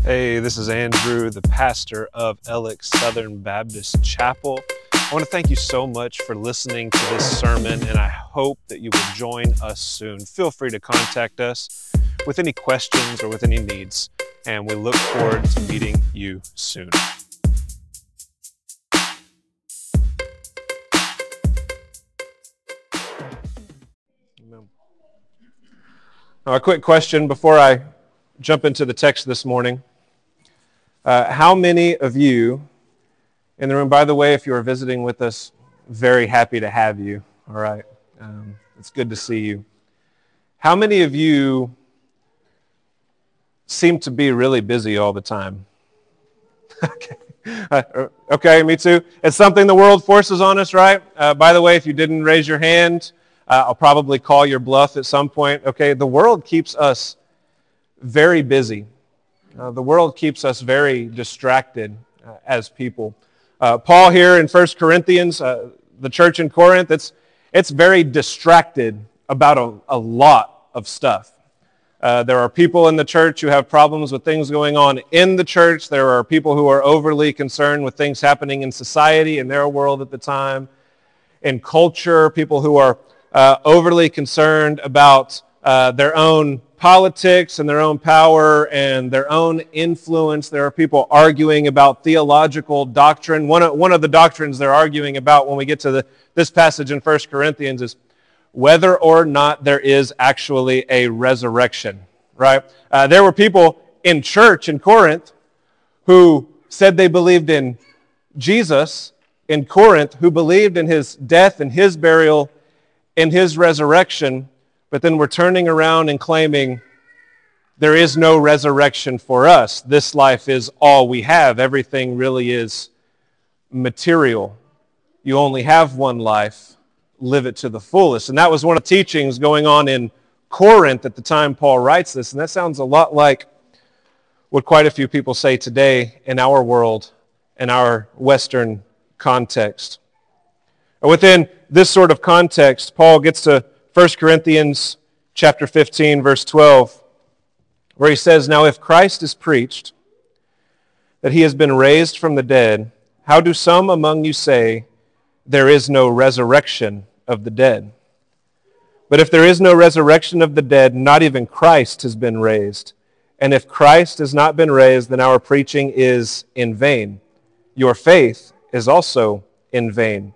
Hey, this is Andrew, the pastor of Ellick Southern Baptist Chapel. I want to thank you so much for listening to this sermon, and I hope that you will join us soon. Feel free to contact us with any questions or with any needs, and we look forward to meeting you soon. Now, a quick question before I jump into the text this morning. How many of you in the room, by the way, if you are visiting with us, very happy to have you, all right? It's good to see you. How many of you seem to be really busy all the time? Okay, me too. It's something the world forces on us, right? By the way, if you didn't raise your hand, I'll probably call your bluff at some point. Okay, the world keeps us very busy. The world keeps us very distracted as people. Paul here in 1 Corinthians, the church in Corinth, it's very distracted about a lot of stuff. There are people in the church who have problems with things going on in the church. There are people who are overly concerned with things happening in society, in their world at the time. In culture, people who are overly concerned about their own politics and their own power and their own influence. There are people arguing about theological doctrine. One of the doctrines they're arguing about when we get to this passage in 1 Corinthians is whether or not there is actually a resurrection, right? There were people in church in Corinth who said they believed in Jesus in Corinth, who believed in his death and his burial and his resurrection, but then we're turning around and claiming there is no resurrection for us. This life is all we have. Everything really is material. You only have one life. Live it to the fullest. And that was one of the teachings going on in Corinth at the time Paul writes this. And that sounds a lot like what quite a few people say today in our world, in our Western context. And within this sort of context, Paul gets to 1 Corinthians chapter 15, verse 12, where he says, "Now if Christ is preached that he has been raised from the dead, how do some among you say there is no resurrection of the dead? But if there is no resurrection of the dead, not even Christ has been raised. And if Christ has not been raised, then our preaching is in vain. Your faith is also in vain.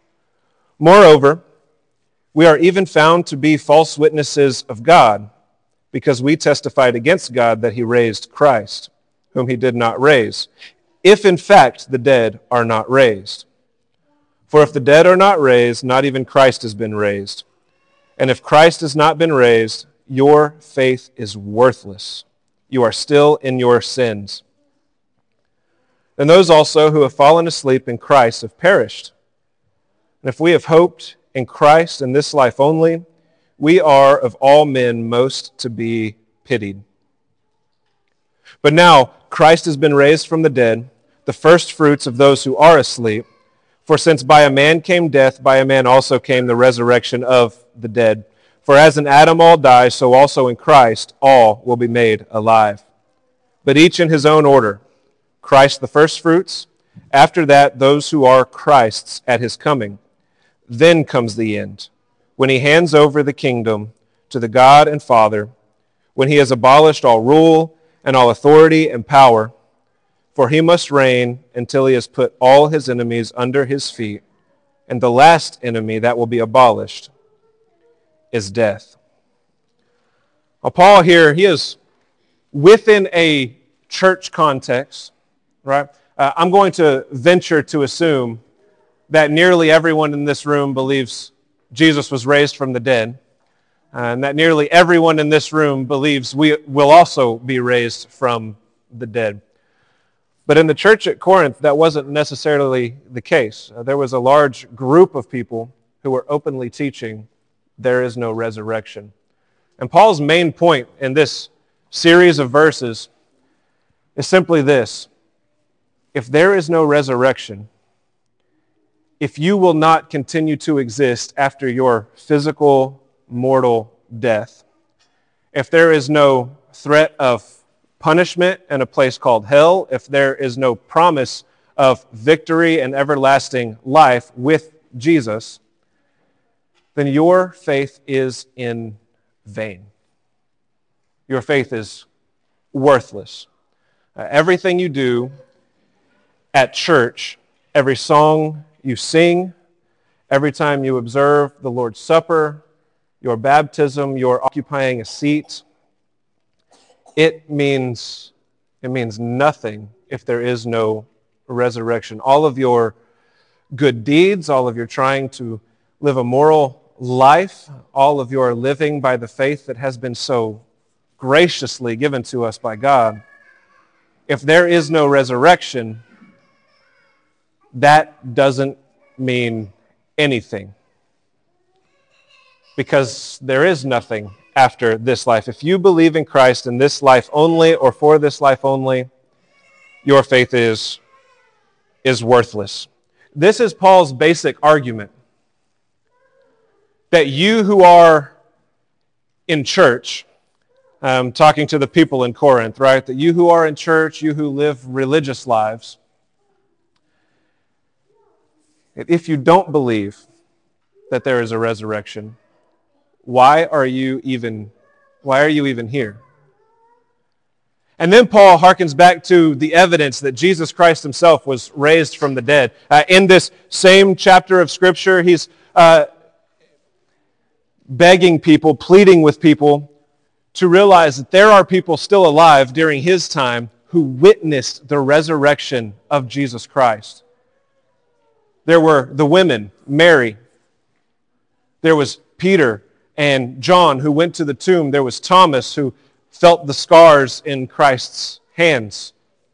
Moreover, we are even found to be false witnesses of God, because we testified against God that he raised Christ, whom he did not raise, if in fact the dead are not raised. For if the dead are not raised, not even Christ has been raised. And if Christ has not been raised, your faith is worthless. You are still in your sins. And those also who have fallen asleep in Christ have perished. And if we have hoped in Christ in this life only, we are of all men most to be pitied. But now Christ has been raised from the dead, the first fruits of those who are asleep. For since by a man came death, by a man also came the resurrection of the dead. For as in Adam all die, so also in Christ all will be made alive. But each in his own order. Christ the first fruits, after that those who are Christ's at his coming. Then comes the end, when he hands over the kingdom to the God and Father, when he has abolished all rule and all authority and power, for he must reign until he has put all his enemies under his feet, and the last enemy that will be abolished is death." Now, Paul here, he is within a church context, right? I'm going to venture to assume that nearly everyone in this room believes Jesus was raised from the dead, and that nearly everyone in this room believes we will also be raised from the dead. But in the church at Corinth, that wasn't necessarily the case. There was a large group of people who were openly teaching there is no resurrection. And Paul's main point in this series of verses is simply this: if there is no resurrection, if you will not continue to exist after your physical, mortal death, if there is no threat of punishment and a place called hell, if there is no promise of victory and everlasting life with Jesus, then your faith is in vain. Your faith is worthless. Everything you do at church, every song you sing, every time you observe the Lord's Supper, your baptism, your occupying a seat, it means nothing if there is no resurrection. All of your good deeds, all of your trying to live a moral life, all of your living by the faith that has been so graciously given to us by God, if there is no resurrection, that doesn't mean anything. Because there is nothing after this life. If you believe in Christ in this life only or for this life only, your faith is worthless. This is Paul's basic argument. That you who are in church, talking to the people in Corinth, right? That you who are in church, you who live religious lives, if you don't believe that there is a resurrection, why are you even here? And then Paul harkens back to the evidence that Jesus Christ himself was raised from the dead. In this same chapter of Scripture, he's begging people, pleading with people to realize that there are people still alive during his time who witnessed the resurrection of Jesus Christ. There were the women, Mary. There was Peter and John who went to the tomb. There was Thomas who felt the scars in Christ's hands.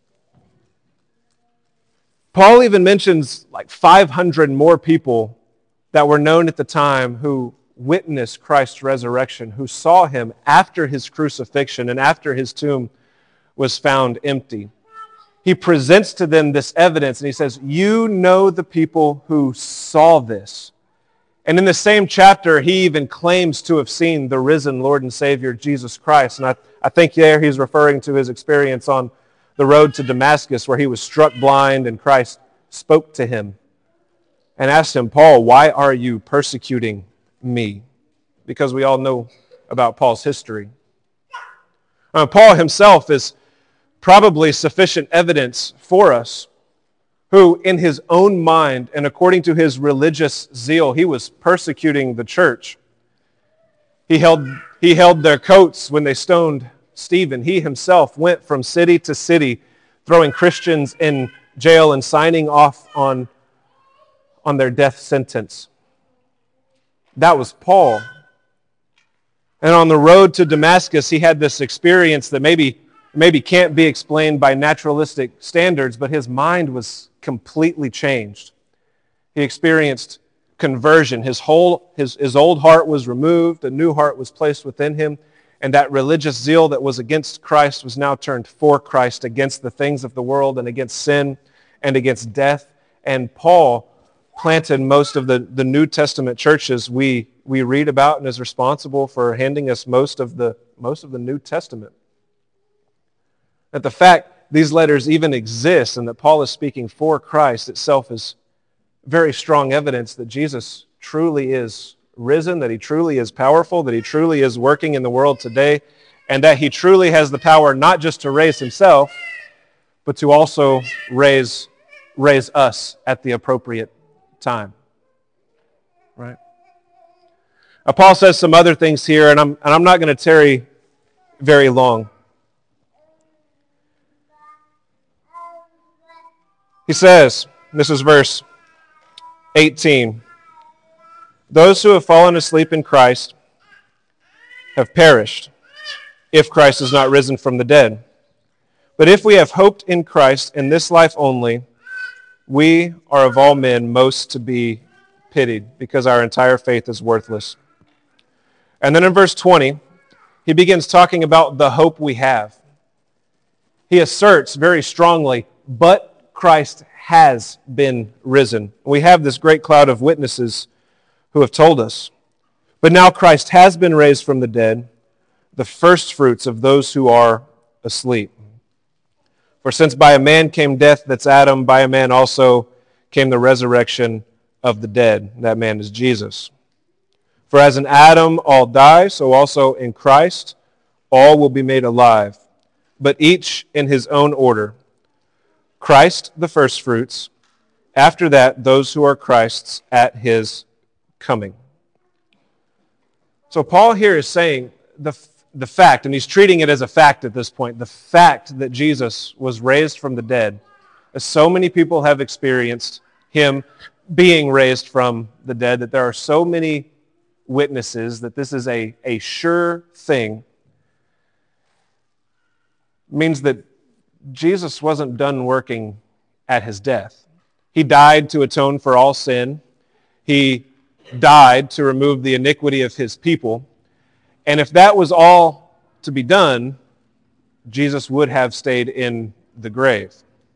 Paul even mentions like 500 more people that were known at the time who witnessed Christ's resurrection, who saw him after his crucifixion and after his tomb was found empty. He presents to them this evidence and he says, you know the people who saw this. And in the same chapter, he even claims to have seen the risen Lord and Savior Jesus Christ. And I think there he's referring to his experience on the road to Damascus where he was struck blind and Christ spoke to him and asked him, Paul, why are you persecuting me? Because we all know about Paul's history. Paul himself is probably sufficient evidence for us, who in his own mind and according to his religious zeal, he was persecuting the church. He held their coats when they stoned Stephen. He himself went from city to city, throwing Christians in jail and signing off on their death sentence. That was Paul. And on the road to Damascus, he had this experience that maybe can't be explained by naturalistic standards, but his mind was completely changed. He experienced conversion. His old heart was removed, a new heart was placed within him, and that religious zeal that was against Christ was now turned for Christ, against the things of the world and against sin and against death. And Paul planted most of the New Testament churches we read about and is responsible for handing us most of the New Testament. That the fact these letters even exist and that Paul is speaking for Christ itself is very strong evidence that Jesus truly is risen, that he truly is powerful, that he truly is working in the world today, and that he truly has the power not just to raise himself, but to also raise us at the appropriate time. Right? Now, Paul says some other things here, and I'm not going to tarry very long. He says, this is verse 18, those who have fallen asleep in Christ have perished, if Christ is not risen from the dead. But if we have hoped in Christ in this life only, we are of all men most to be pitied, because our entire faith is worthless. And then in verse 20, he begins talking about the hope we have. He asserts very strongly, but Christ has been risen. We have this great cloud of witnesses who have told us. But now Christ has been raised from the dead, the first fruits of those who are asleep. For since by a man came death, that's Adam, by a man also came the resurrection of the dead. That man is Jesus. For as in Adam all die, so also in Christ all will be made alive, but each in his own order. Christ the firstfruits, after that those who are Christ's at his coming. So Paul here is saying the fact, and he's treating it as a fact at this point, the fact that Jesus was raised from the dead, as so many people have experienced him being raised from the dead, that there are so many witnesses that this is a sure thing, means that Jesus wasn't done working at his death. He died to atone for all sin. He died to remove the iniquity of his people. And if that was all to be done, Jesus would have stayed in the grave.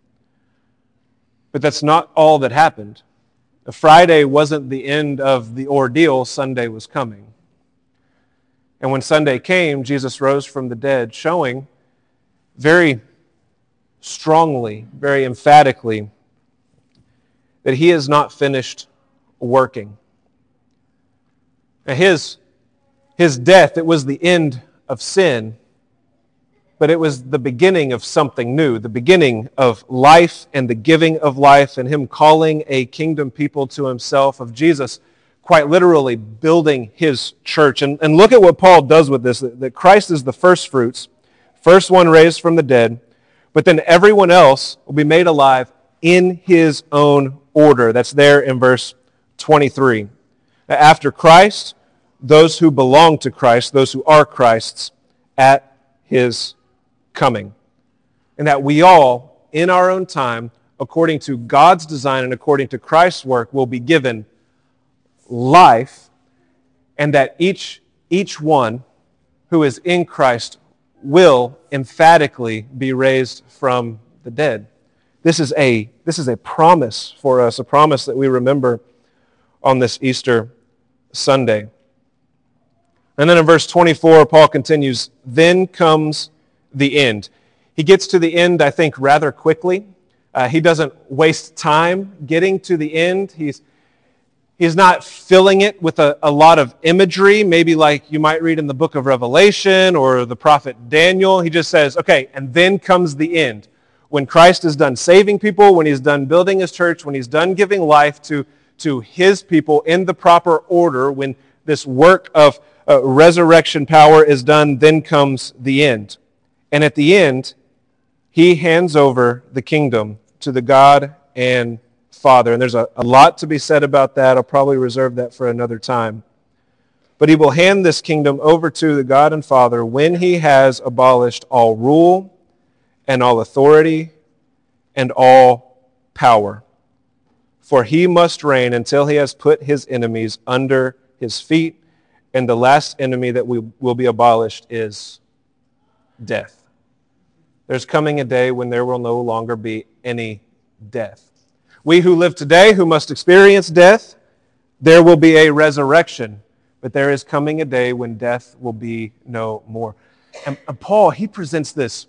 But that's not all that happened. Friday wasn't the end of the ordeal. Sunday was coming. And when Sunday came, Jesus rose from the dead, showing very strongly, very emphatically, that he has not finished working. Now his death, it was the end of sin, but it was the beginning of something new, the beginning of life and the giving of life, and him calling a kingdom people to himself, of Jesus quite literally building his church. And look at what Paul does with this, that Christ is the first fruits, first one raised from the dead, but then everyone else will be made alive in his own order. That's there in verse 23. After Christ, those who belong to Christ, those who are Christ's, at his coming. And that we all, in our own time, according to God's design and according to Christ's work, will be given life, and that each one who is in Christ will emphatically be raised from the dead. This is a promise for us, a promise that we remember on this Easter Sunday. And then in verse 24, Paul continues, then comes the end. He gets to the end, I think, rather quickly. He doesn't waste time getting to the end. He's not filling it with a lot of imagery, maybe like you might read in the book of Revelation or the prophet Daniel. He just says, okay, and then comes the end. When Christ is done saving people, when he's done building his church, when he's done giving life to his people in the proper order, when this work of resurrection power is done, then comes the end. And at the end, he hands over the kingdom to the God and Father. And there's a lot to be said about that. I'll probably reserve that for another time. But he will hand this kingdom over to the God and Father when he has abolished all rule and all authority and all power. For he must reign until he has put his enemies under his feet. And the last enemy that will be abolished is death. There's coming a day when there will no longer be any death. We who live today, who must experience death, there will be a resurrection. But there is coming a day when death will be no more. And Paul, he presents this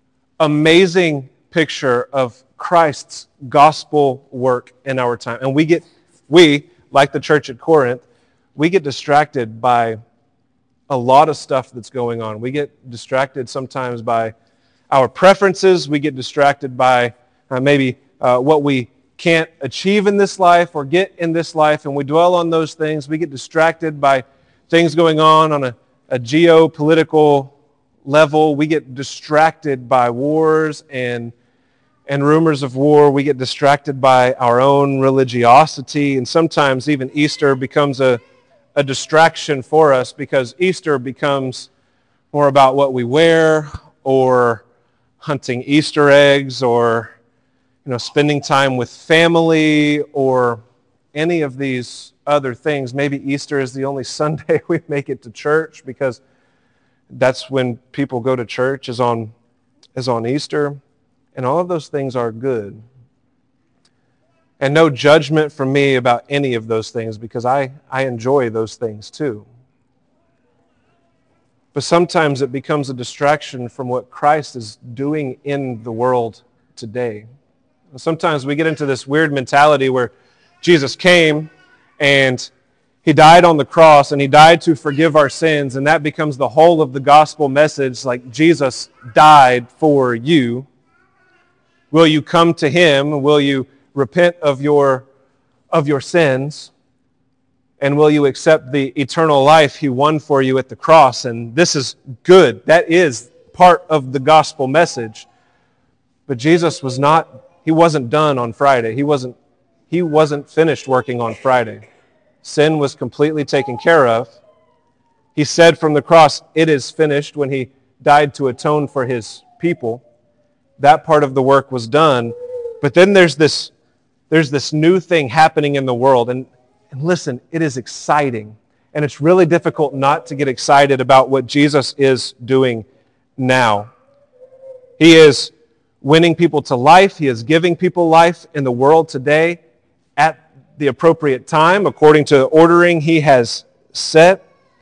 amazing picture of Christ's gospel work in our time. And we, like the church at Corinth, we get distracted by a lot of stuff that's going on. We get distracted sometimes by our preferences. We get distracted by maybe what we can't achieve in this life or get in this life, and we dwell on those things. We get distracted by things going on a geopolitical level. We get distracted by wars and rumors of war. We get distracted by our own religiosity, and sometimes even Easter becomes a distraction for us, because Easter becomes more about what we wear or hunting Easter eggs or spending time with family or any of these other things. Maybe Easter is the only Sunday we make it to church because that's when people go to church is on Easter. And all of those things are good. And no judgment from me about any of those things, because I enjoy those things too. But sometimes it becomes a distraction from what Christ is doing in the world today. Sometimes we get into this weird mentality where Jesus came and he died on the cross and he died to forgive our sins, and that becomes the whole of the gospel message, like Jesus died for you. Will you come to him? Will you repent of your sins? And will you accept the eternal life he won for you at the cross? And this is good. That is part of the gospel message. But Jesus wasn't done on Friday. He wasn't finished working on Friday. Sin was completely taken care of. He said from the cross, "It is finished," when he died to atone for his people. That part of the work was done. But then there's this new thing happening in the world. And listen, it is exciting. And it's really difficult not to get excited about what Jesus is doing now. He is winning people to life. He is giving people life in the world today at the appropriate time, according to the ordering he has set.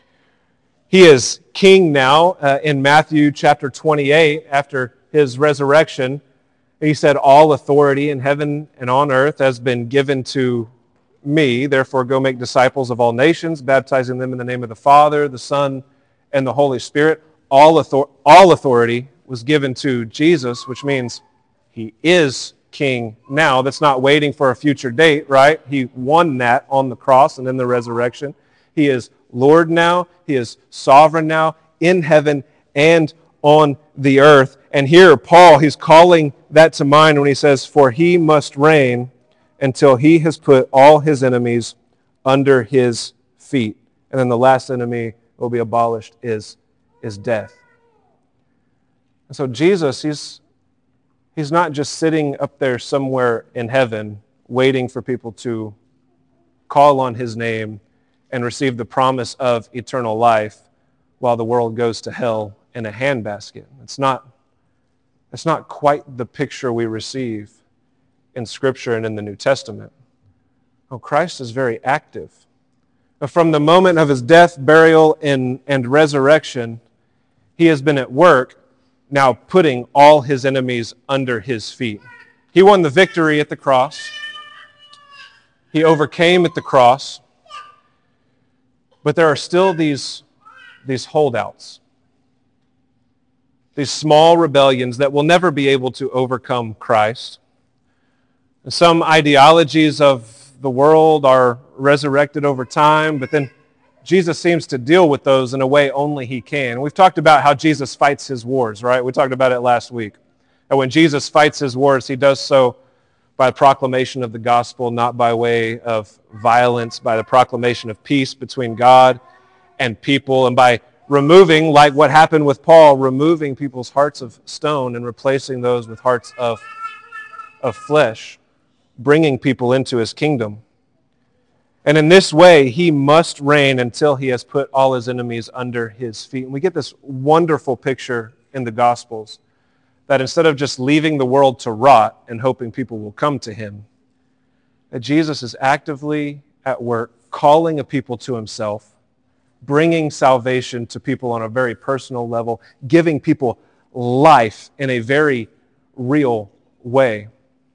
He is king now in Matthew chapter 28, after his resurrection. He said, "All authority in heaven and on earth has been given to me. Therefore, go make disciples of all nations, baptizing them in the name of the Father, the Son, and the Holy Spirit." All authority was given to Jesus, which means he is king now. That's not waiting for a future date, right? He won that on the cross and in the resurrection. He is Lord now. He is sovereign now in heaven and on the earth. And here, Paul, he's calling that to mind when he says, "For he must reign until he has put all his enemies under his feet." And then the last enemy will be abolished is death. And so Jesus, he's not just sitting up there somewhere in heaven waiting for people to call on his name and receive the promise of eternal life while the world goes to hell in a handbasket. It's not quite the picture we receive in Scripture and in the New Testament. Oh, Christ is very active. From the moment of his death, burial, and resurrection, he has been at work now putting all his enemies under his feet. He won the victory at the cross. He overcame at the cross. But there are still these holdouts, these small rebellions that will never be able to overcome Christ. Some ideologies of the world are resurrected over time, but then Jesus seems to deal with those in a way only he can. We've talked about how Jesus fights his wars, right? We talked about it last week. And when Jesus fights his wars, he does so by proclamation of the gospel, not by way of violence, by the proclamation of peace between God and people, and by removing, like what happened with Paul, removing people's hearts of stone and replacing those with hearts of flesh, bringing people into his kingdom. And in this way, he must reign until he has put all his enemies under his feet. And we get this wonderful picture in the Gospels that instead of just leaving the world to rot and hoping people will come to him, that Jesus is actively at work calling a people to himself, bringing salvation to people on a very personal level, giving people life in a very real way.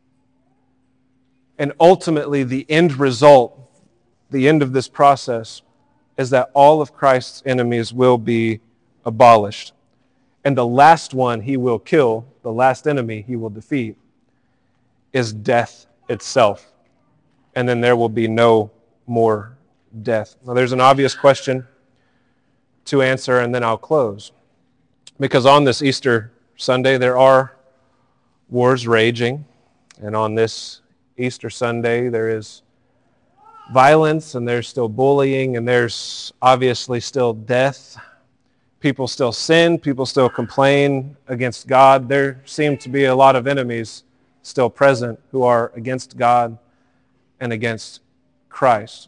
And ultimately, the end result, the end of this process, is that all of Christ's enemies will be abolished. And the last one he will kill, the last enemy he will defeat, is death itself. And then there will be no more death. Now, there's an obvious question to answer, and then I'll close. Because on this Easter Sunday, there are wars raging. And on this Easter Sunday, there is violence, and there's still bullying, and there's obviously still death. People still sin. People still complain against God. There seem to be a lot of enemies still present who are against God and against Christ.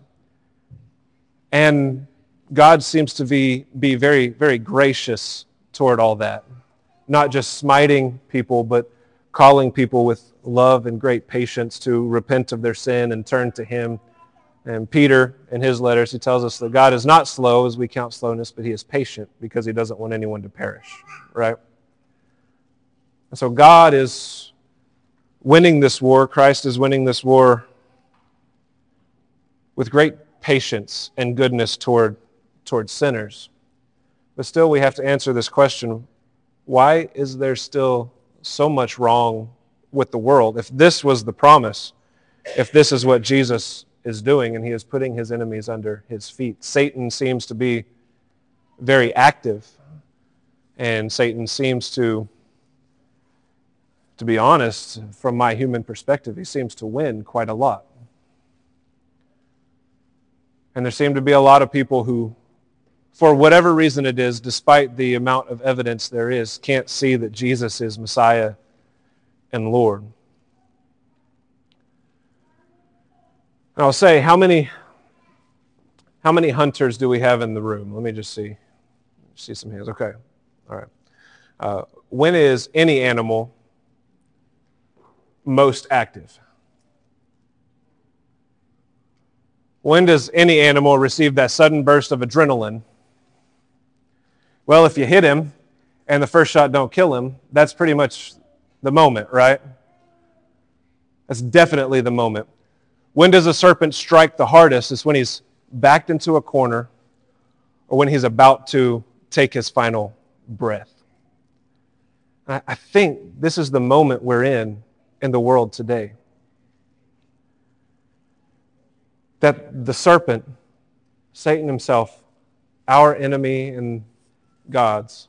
And God seems to be very, very gracious toward all that. Not just smiting people, but calling people with love and great patience to repent of their sin and turn to him And Peter, in his letters, he tells us that God is not slow as we count slowness, but he is patient because he doesn't want anyone to perish, right? And so God is winning this war. Christ is winning this war with great patience and goodness toward sinners. But still, we have to answer this question, why is there still so much wrong with the world? If this was the promise, if this is what Jesus is doing, and he is putting his enemies under his feet. Satan seems to be very active, and Satan seems to be honest, from my human perspective, he seems to win quite a lot. And there seem to be a lot of people who, for whatever reason it is, despite the amount of evidence there is, can't see that Jesus is Messiah and Lord. And I'll say, how many hunters do we have in the room? Let me just see some hands. Okay, all right. When is any animal most active? When does any animal receive that sudden burst of adrenaline? Well, if you hit him and the first shot don't kill him, that's pretty much the moment, right? That's definitely the moment. When does a serpent strike the hardest? It's when he's backed into a corner or when he's about to take his final breath. I think this is the moment we're in the world today. That the serpent, Satan himself, our enemy and God's,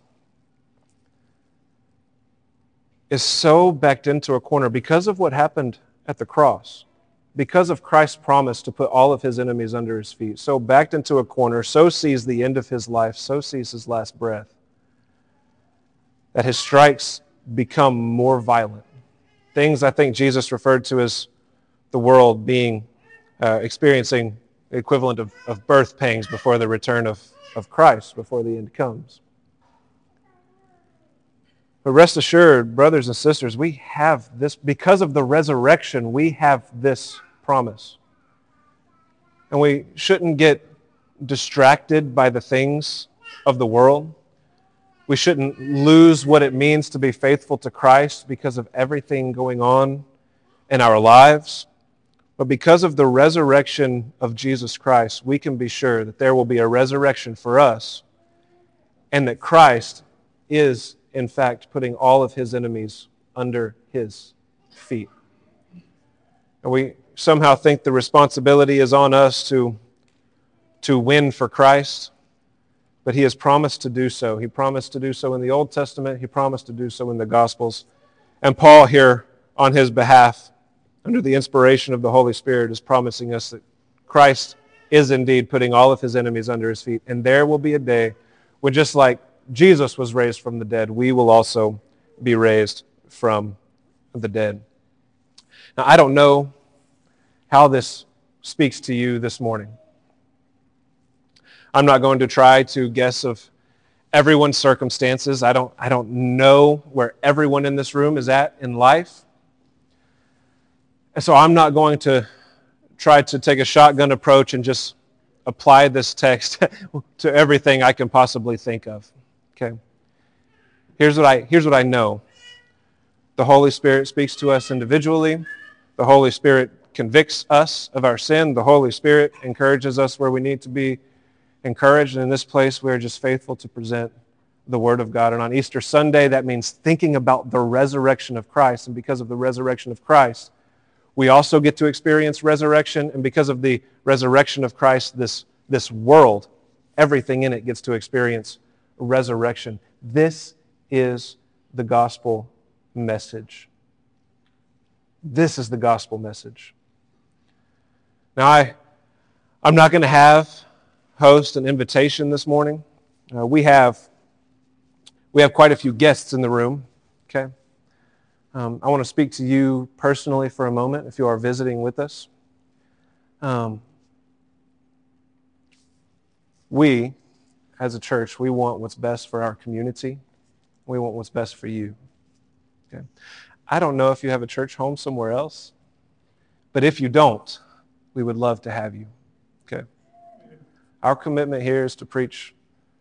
is so backed into a corner because of what happened at the cross. Because of Christ's promise to put all of his enemies under his feet, so backed into a corner, so sees the end of his life, so sees his last breath, that his strikes become more violent. Things I think Jesus referred to as the world being, experiencing the equivalent of birth pangs before the return of Christ, before the end comes. But rest assured, brothers and sisters, we have this, because of the resurrection, we have this promise. And we shouldn't get distracted by the things of the world. We shouldn't lose what it means to be faithful to Christ because of everything going on in our lives. But because of the resurrection of Jesus Christ, we can be sure that there will be a resurrection for us and that Christ is in fact putting all of his enemies under his feet. And we somehow think the responsibility is on us to win for Christ, but he has promised to do so. He promised to do so in the Old Testament. He promised to do so in the Gospels. And Paul here, on his behalf, under the inspiration of the Holy Spirit, is promising us that Christ is indeed putting all of his enemies under his feet. And there will be a day when, just like Jesus was raised from the dead, we will also be raised from the dead. Now, I don't know how this speaks to you this morning. I'm not going to try to guess of everyone's circumstances. I don't know where everyone in this room is at in life. And so I'm not going to try to take a shotgun approach and just apply this text to everything I can possibly think of. Okay? Here's what I know. The Holy Spirit speaks to us individually. The Holy Spirit convicts us of our sin. The Holy Spirit encourages us where we need to be encouraged. And in this place, we are just faithful to present the Word of God. And on Easter Sunday, that means thinking about the resurrection of Christ. And because of the resurrection of Christ, we also get to experience resurrection. And because of the resurrection of Christ, this world, everything in it gets to experience resurrection. This is the gospel message. This is the gospel message. Now, I'm not going to host an invitation this morning. We have quite a few guests in the room. Okay, I want to speak to you personally for a moment if you are visiting with us. We, as a church, we want what's best for our community. We want what's best for you. Okay, I don't know if you have a church home somewhere else, but if you don't, we would love to have you. Our commitment here is to preach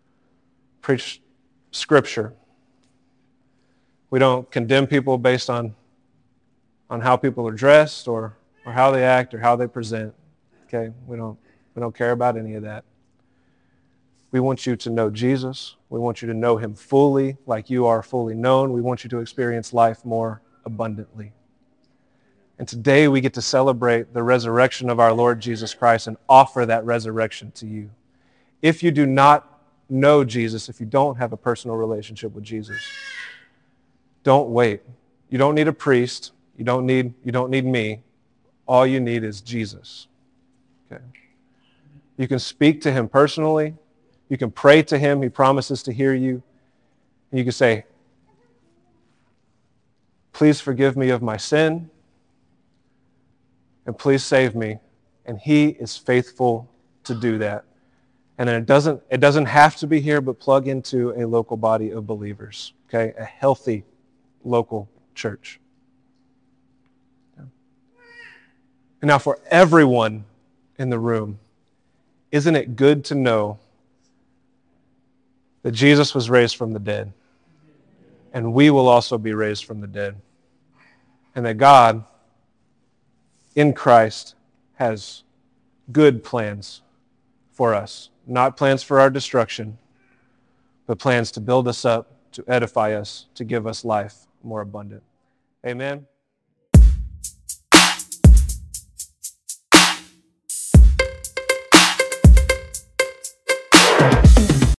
Scripture. We don't condemn people based on how people are dressed or how they act or how they present. Okay? We don't care about any of that. We want you to know Jesus. We want you to know him fully, like you are fully known. We want you to experience life more abundantly. And today we get to celebrate the resurrection of our Lord Jesus Christ and offer that resurrection to you. If you do not know Jesus, if you don't have a personal relationship with Jesus, don't wait. You don't need a priest. You don't need me. All you need is Jesus. Okay. You can speak to him personally. You can pray to him. He promises to hear you. And you can say, please forgive me of my sin, and please save me. And he is faithful to do that. And then it doesn't have to be here, but plug into a local body of believers, okay? A healthy local church. And now for everyone in the room, isn't it good to know that Jesus was raised from the dead, and we will also be raised from the dead, and that God in Christ has good plans for us, not plans for our destruction, but plans to build us up, to edify us, to give us life more abundant. Amen.